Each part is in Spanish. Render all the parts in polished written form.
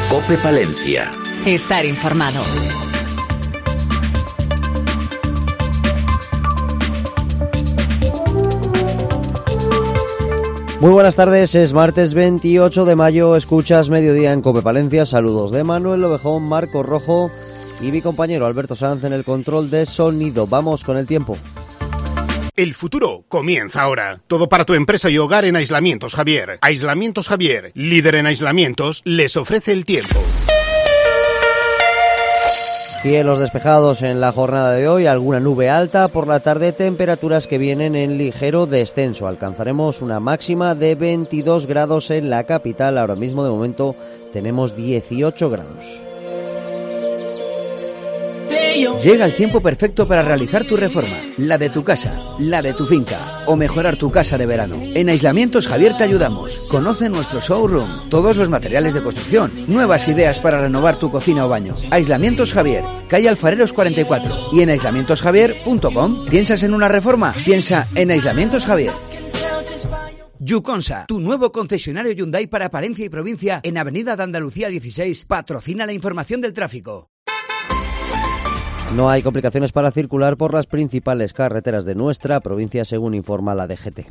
COPE Palencia. Estar informado. Muy buenas tardes, es martes 28 de mayo, escuchas Mediodía en COPE Palencia. Saludos de Manuel Lobejón, Marco Rojo y mi compañero Alberto Sanz en el control de sonido. Vamos con el tiempo. El futuro comienza ahora. Todo para tu empresa y hogar en Aislamientos Javier. Aislamientos Javier, líder en aislamientos, les ofrece el tiempo. Cielos despejados en la jornada de hoy, alguna nube alta, por la tarde temperaturas que vienen en ligero descenso. Alcanzaremos una máxima de 22 grados en la capital, ahora mismo de momento tenemos 18 grados. Llega el tiempo perfecto para realizar tu reforma, la de tu casa, la de tu finca o mejorar tu casa de verano. En Aislamientos Javier te ayudamos. Conoce nuestro showroom, todos los materiales de construcción, nuevas ideas para renovar tu cocina o baño. Aislamientos Javier, calle Alfareros 44 y en aislamientosjavier.com. ¿Piensas en una reforma? Piensa en Aislamientos Javier. Yuconsa, tu nuevo concesionario Hyundai para Palencia y provincia en Avenida de Andalucía 16, patrocina la información del tráfico. No hay complicaciones para circular por las principales carreteras de nuestra provincia, según informa la DGT.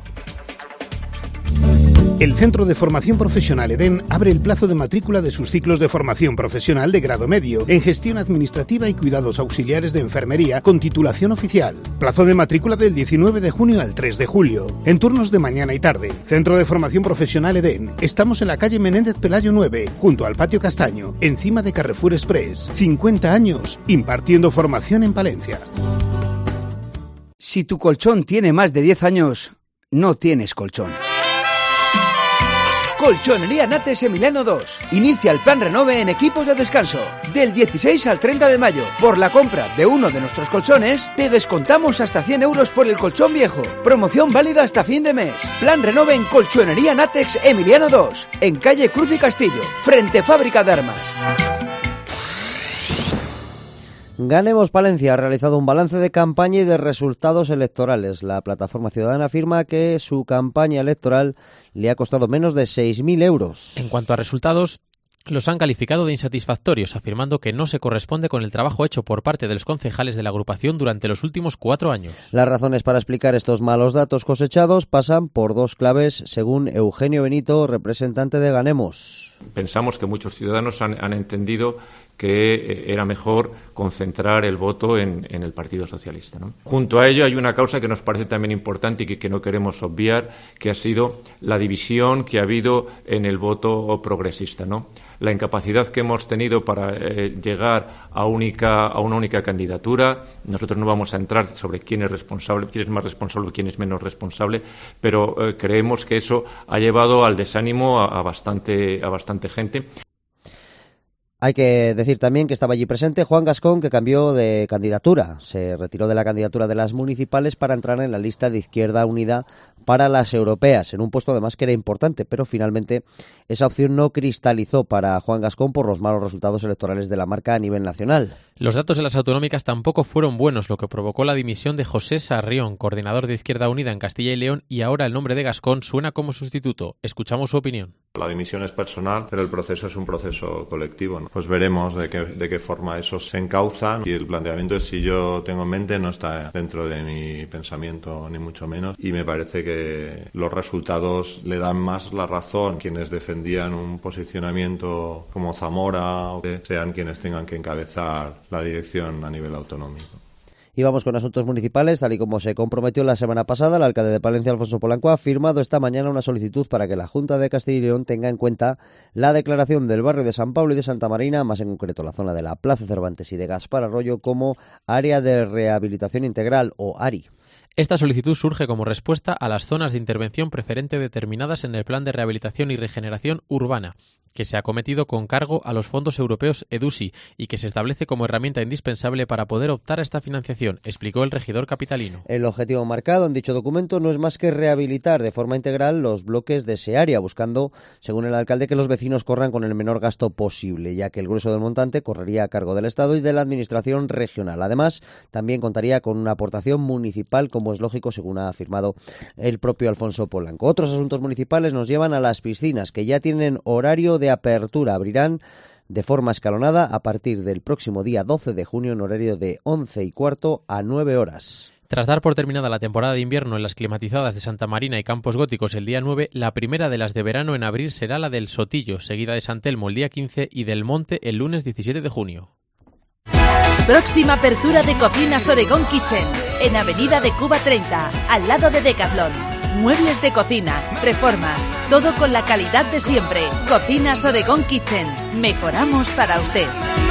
El Centro de Formación Profesional EDEN abre el plazo de matrícula de sus ciclos de formación profesional de grado medio en gestión administrativa y cuidados auxiliares de enfermería con titulación oficial. Plazo de matrícula del 19 de junio al 3 de julio, en turnos de mañana y tarde. Centro de Formación Profesional EDEN. Estamos en la calle Menéndez Pelayo 9, junto al Patio Castaño, encima de Carrefour Express. 50 años impartiendo formación en Palencia. Si tu colchón tiene más de 10 años, no tienes colchón. Colchonería Nates Emiliano 2. Inicia el plan Renove en equipos de descanso. Del 16 al 30 de mayo. Por la compra de uno de nuestros colchones, te descontamos hasta 100 euros por el colchón viejo. Promoción válida hasta fin de mes. Plan Renove en Colchonería Natex Emiliano 2. En calle Cruz y Castillo, frente Fábrica de Armas. Ganemos Palencia ha realizado un balance de campaña y de resultados electorales. La plataforma ciudadana afirma que su campaña electoral le ha costado menos de 6.000 euros. En cuanto a resultados, los han calificado de insatisfactorios, afirmando que no se corresponde con el trabajo hecho por parte de los concejales de la agrupación durante los últimos 4 años. Las razones para explicar estos malos datos cosechados pasan por dos claves, según Eugenio Benito, representante de Ganemos. Pensamos que muchos ciudadanos han entendido que era mejor concentrar el voto en el Partido Socialista, ¿no? Junto a ello hay una causa que nos parece también importante y que no queremos obviar, que ha sido la división que ha habido en el voto progresista, ¿no? La incapacidad que hemos tenido para llegar a una única candidatura. Nosotros no vamos a entrar sobre quién es responsable, quién es más responsable o quién es menos responsable, pero creemos que eso ha llevado al desánimo a bastante gente. Hay que decir también que estaba allí presente Juan Gascón, que cambió de candidatura. Se retiró de la candidatura de las municipales para entrar en la lista de Izquierda Unida para las europeas, en un puesto además que era importante, pero finalmente esa opción no cristalizó para Juan Gascón por los malos resultados electorales de la marca a nivel nacional. Los datos de las autonómicas tampoco fueron buenos, lo que provocó la dimisión de José Sarrión, coordinador de Izquierda Unida en Castilla y León, y ahora el nombre de Gascón suena como sustituto. Escuchamos su opinión. La dimisión es personal, pero el proceso es un proceso colectivo, ¿no? Pues veremos de qué forma eso se encauza, y el planteamiento de si yo tengo en mente no está dentro de mi pensamiento ni mucho menos, y me parece que los resultados le dan más la razón quienes defendían un posicionamiento como Zamora, o que sean quienes tengan que encabezar la dirección a nivel autonómico. Y vamos con asuntos municipales. Tal y como se comprometió la semana pasada, el alcalde de Palencia, Alfonso Polanco, ha firmado esta mañana una solicitud para que la Junta de Castilla y León tenga en cuenta la declaración del barrio de San Pablo y de Santa Marina, más en concreto la zona de la Plaza Cervantes y de Gaspar Arroyo, como área de rehabilitación integral, o ARI. Esta solicitud surge como respuesta a las zonas de intervención preferente determinadas en el Plan de Rehabilitación y Regeneración Urbana, que se ha acometido con cargo a los fondos europeos EDUSI y que se establece como herramienta indispensable para poder optar a esta financiación, explicó el regidor capitalino. El objetivo marcado en dicho documento no es más que rehabilitar de forma integral los bloques de ese área, buscando, según el alcalde, que los vecinos corran con el menor gasto posible, ya que el grueso del montante correría a cargo del Estado y de la Administración regional. Además, también contaría con una aportación municipal como como es lógico, según ha afirmado el propio Alfonso Polanco. Otros asuntos municipales nos llevan a las piscinas, que ya tienen horario de apertura. Abrirán de forma escalonada a partir del próximo día 12 de junio en horario de 11:15 a 9 horas. Tras dar por terminada la temporada de invierno en las climatizadas de Santa Marina y Campos Góticos el día 9, la primera de las de verano en abrir será la del Sotillo, seguida de San Telmo el día 15 y del Monte el lunes 17 de junio. Próxima apertura de Cocinas Oregón Kitchen, en Avenida de Cuba 30, al lado de Decathlon. Muebles de cocina, reformas, todo con la calidad de siempre. Cocinas Oregón Kitchen, mejoramos para usted.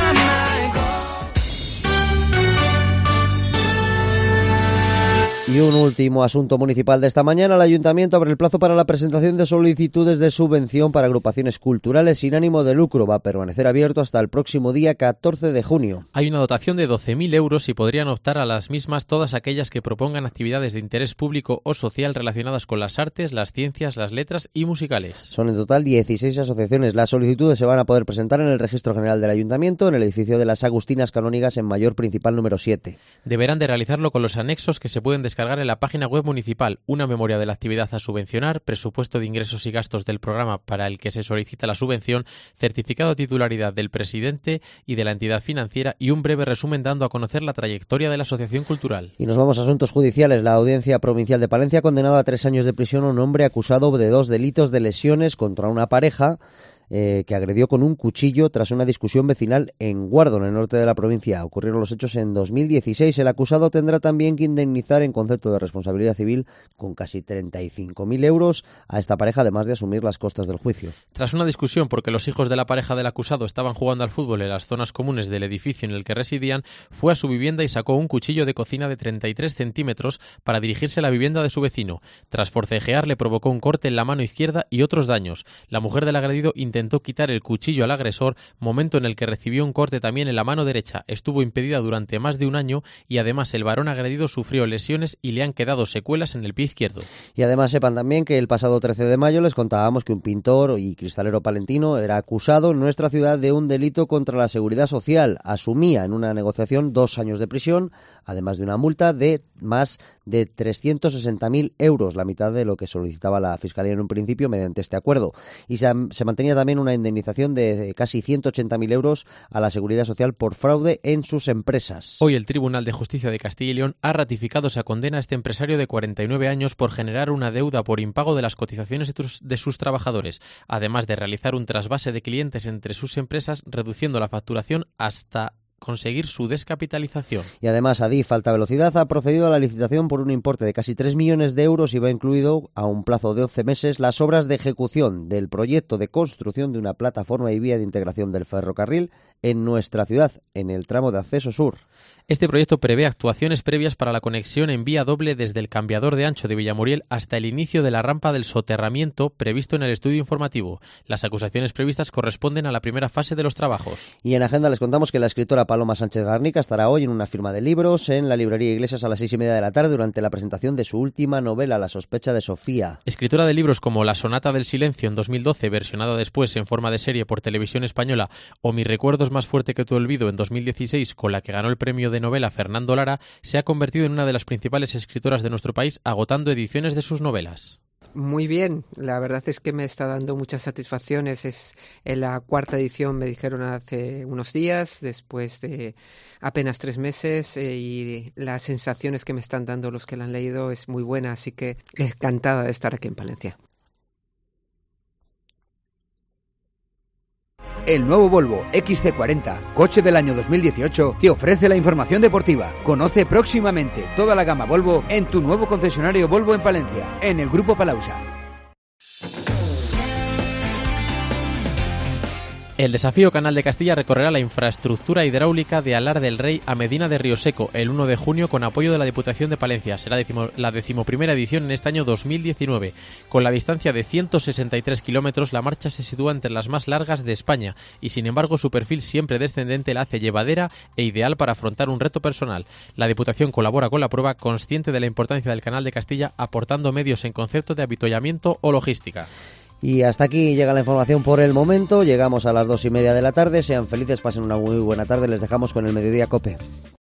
Y un último asunto municipal de esta mañana. El Ayuntamiento abre el plazo para la presentación de solicitudes de subvención para agrupaciones culturales sin ánimo de lucro. Va a permanecer abierto hasta el próximo día 14 de junio. Hay una dotación de 12.000 euros y podrían optar a las mismas todas aquellas que propongan actividades de interés público o social relacionadas con las artes, las ciencias, las letras y musicales. Son en total 16 asociaciones. Las solicitudes se van a poder presentar en el Registro General del Ayuntamiento, en el edificio de las Agustinas Canónigas en Mayor Principal número 7. Deberán de realizarlo con los anexos que se pueden descargar en la página web municipal: una memoria de la actividad a subvencionar, presupuesto de ingresos y gastos del programa para el que se solicita la subvención, certificado de titularidad del presidente y de la entidad financiera y un breve resumen dando a conocer la trayectoria de la asociación cultural. Y nos vamos a asuntos judiciales. La Audiencia Provincial de Palencia ha condenado a 3 años de prisión a un hombre acusado de 2 delitos de lesiones contra una pareja que agredió con un cuchillo tras una discusión vecinal en Guardo, en el norte de la provincia. Ocurrieron los hechos en 2016. El acusado tendrá también que indemnizar en concepto de responsabilidad civil con casi 35.000 euros a esta pareja, además de asumir las costas del juicio. Tras una discusión porque los hijos de la pareja del acusado estaban jugando al fútbol en las zonas comunes del edificio en el que residían, fue a su vivienda y sacó un cuchillo de cocina de 33 centímetros para dirigirse a la vivienda de su vecino. Tras forcejear, le provocó un corte en la mano izquierda y otros daños. La mujer del agredido intentó quitar el cuchillo al agresor, momento en el que recibió un corte también en la mano derecha. Estuvo impedida durante más de un año y además el varón agredido sufrió lesiones y le han quedado secuelas en el pie izquierdo. Y además sepan también que el pasado 13 de mayo les contábamos que un pintor y cristalero palentino era acusado en nuestra ciudad de un delito contra la seguridad social. Asumía en una negociación 2 años de prisión, además de una multa de más de 360.000 euros, la mitad de lo que solicitaba la Fiscalía en un principio mediante este acuerdo. Y se mantenía también una indemnización de casi 180.000 euros a la Seguridad Social por fraude en sus empresas. Hoy el Tribunal de Justicia de Castilla y León ha ratificado esa condena a este empresario de 49 años por generar una deuda por impago de las cotizaciones de sus trabajadores, además de realizar un trasvase de clientes entre sus empresas, reduciendo la facturación hasta conseguir su descapitalización. Y además Adif Alta Velocidad ha procedido a la licitación por un importe de casi 3 millones de euros y va incluido a un plazo de 11 meses las obras de ejecución del proyecto de construcción de una plataforma y vía de integración del ferrocarril en nuestra ciudad, en el tramo de acceso sur. Este proyecto prevé actuaciones previas para la conexión en vía doble desde el cambiador de ancho de Villamuriel hasta el inicio de la rampa del soterramiento previsto en el estudio informativo. Las acusaciones previstas corresponden a la primera fase de los trabajos. Y en agenda les contamos que la escritora Paloma Sánchez Garnica estará hoy en una firma de libros en la librería Iglesias a las 6:30 de la tarde durante la presentación de su última novela, La sospecha de Sofía. Escritora de libros como La sonata del silencio en 2012, versionada después en forma de serie por Televisión Española, o Mi recuerdo es más fuerte que tu olvido en 2016, con la que ganó el premio de novela Fernando Lara, se ha convertido en una de las principales escritoras de nuestro país, agotando ediciones de sus novelas. Muy bien, la verdad es que me está dando muchas satisfacciones. Es en la 4ª edición, me dijeron hace unos días, después de apenas 3 meses, y las sensaciones que me están dando los que la han leído es muy buena, así que encantada de estar aquí en Palencia. El nuevo Volvo XC40, coche del año 2018, te ofrece la información deportiva. Conoce próximamente toda la gama Volvo en tu nuevo concesionario Volvo en Palencia, en el Grupo Palausa. El Desafío Canal de Castilla recorrerá la infraestructura hidráulica de Alar del Rey a Medina de Rioseco el 1 de junio con apoyo de la Diputación de Palencia. Será la 11ª edición en este año 2019. Con la distancia de 163 kilómetros, la marcha se sitúa entre las más largas de España y, sin embargo, su perfil siempre descendente la hace llevadera e ideal para afrontar un reto personal. La Diputación colabora con la prueba, consciente de la importancia del Canal de Castilla, aportando medios en concepto de avituallamiento o logística. Y hasta aquí llega la información por el momento. Llegamos a las 2:30 de la tarde. Sean felices, pasen una muy buena tarde. Les dejamos con el Mediodía COPE.